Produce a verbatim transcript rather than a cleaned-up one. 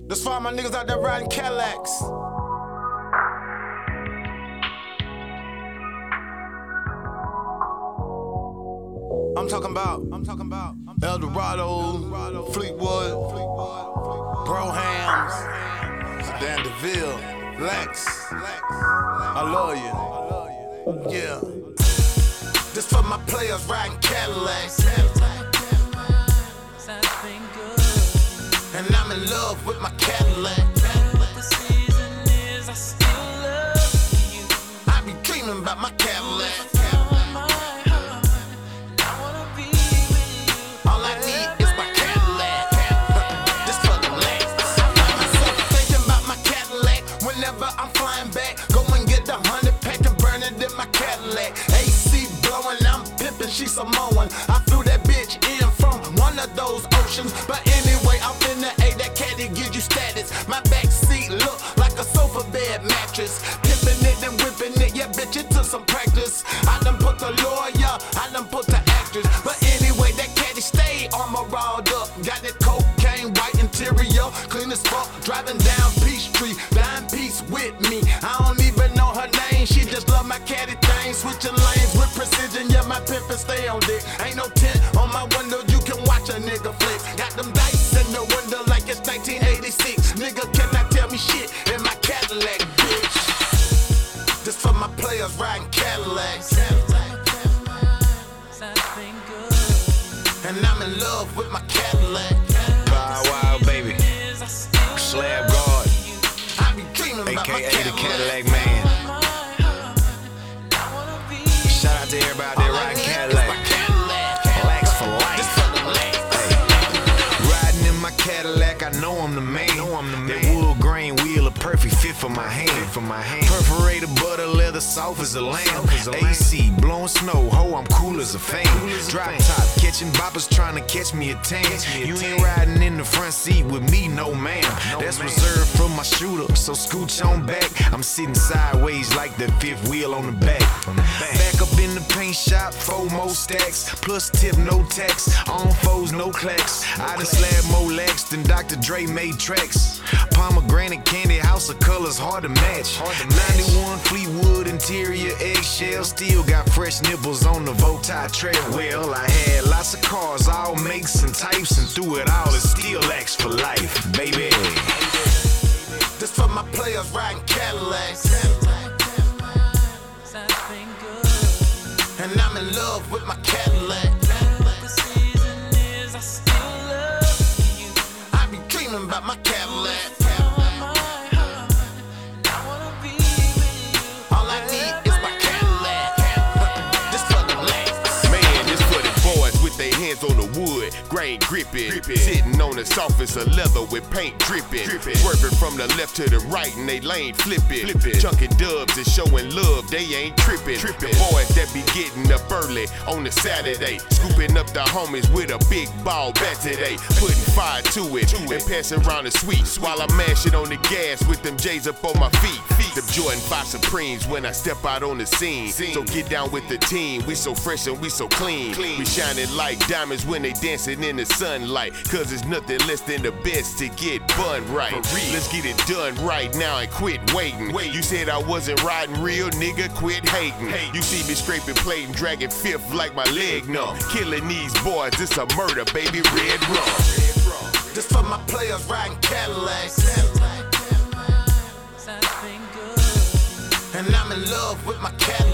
That's for all my niggas out there riding Cadillacs. I'm talking about, I'm talking about El Dorado, Fleetwood, Brohams, Sedan DeVille, Lex. I love you. Yeah. This for my players riding Cadillacs. And I'm in love with my Cadillac. What the season is, I still love you. I be dreaming about my Cadillac. I'm flying back, go and get the hundred pack and burn it in my Cadillac. A C blowing, I'm pimping, she Samoan. I flew that bitch in from one of those oceans. But anyway, I'm finna A, that caddy gives you status. My back seat look like a sofa bed mattress. Pimping it and whipping it, yeah bitch, it took some practice. I done put the lawyer, I done put the actress. But anyway, that caddy stay armor rolled up. Got that cocaine, white interior, clean as fuck. Driving down Peachtree, dying peace with me. I don't even know her name, she just love my caddy thing. Switching lanes with precision, yeah, my pimpin' stay on dick. Ain't no tint on my window, you can watch a nigga flick. Got them dice in the window like it's nineteen eighty-six. Nigga cannot tell me shit in my Cadillac, bitch. This for my players riding Cadillacs. And I'm in love with my Cadillac. Bow Wow, baby. Slab Guard, A K A the Cadillac Man. Shout out to everybody out there riding Cadillac. Cadillacs for life. Hey. Riding in my Cadillac, I know I'm the man. That wood grain wheel, a perfect fit for my hand. For my hand. Perforated butter leather, soft as a lamb. A C blowing snow, ho, I'm cool as a fan. Drop top, catching boppers trying to catch me a tan. You ain't riding in the front seat with me, no ma'am. That's reserved for my shooter, so scooch on back. I'm sitting sideways like the fifth wheel on the back. Back up in the paint shop, four more stacks. Plus tip, no tax. On foes, no clacks. I done slabbed more lax than Doctor Dre made tracks. Pomegranate candy, house of colors, hard to match. ninety-one Fleetwood interior, eggshell. Still got fresh nipples on the Voti trail. Well, I had lots of cars, all makes and types, and through it all, it still acts for life, baby. This for my players riding Cadillacs. And I'm in love with my Cadillac. What the season is, I still love you. I be dreaming about my Cadillac. All I need is my Cadillac. This for the ladies. Man, this for the boys with their hands on the wood, grain gripping, gripping. Sitting on the surface of leather with paint dripping, dripping. Swerving from the left to the right and they lane flipping, flipping. Chunking dubs and showing love, they ain't tripping. tripping. The boys that be getting up early on a Saturday, scooping up the homies with a big ball bat today, putting fire to it to and it. Passing around the sweets while I mash it on the gas with them J's up on my feet. feet. Them Jordan five Supremes when I step out on the scene. scene. So get down with the team, we so fresh and we so clean. clean. We shining like diamonds when they dancing in the sunlight, cause it's nothing less than the best to get bun right. Let's get it done right now and quit waiting. Wait. You said I wasn't riding real, nigga, quit hating. Hey. You see me scraping plate and dragging fifth like my leg numb. Killing these boys, this a murder, baby, red rum. This for my players riding Cadillacs. And I'm in love with my Cadillac.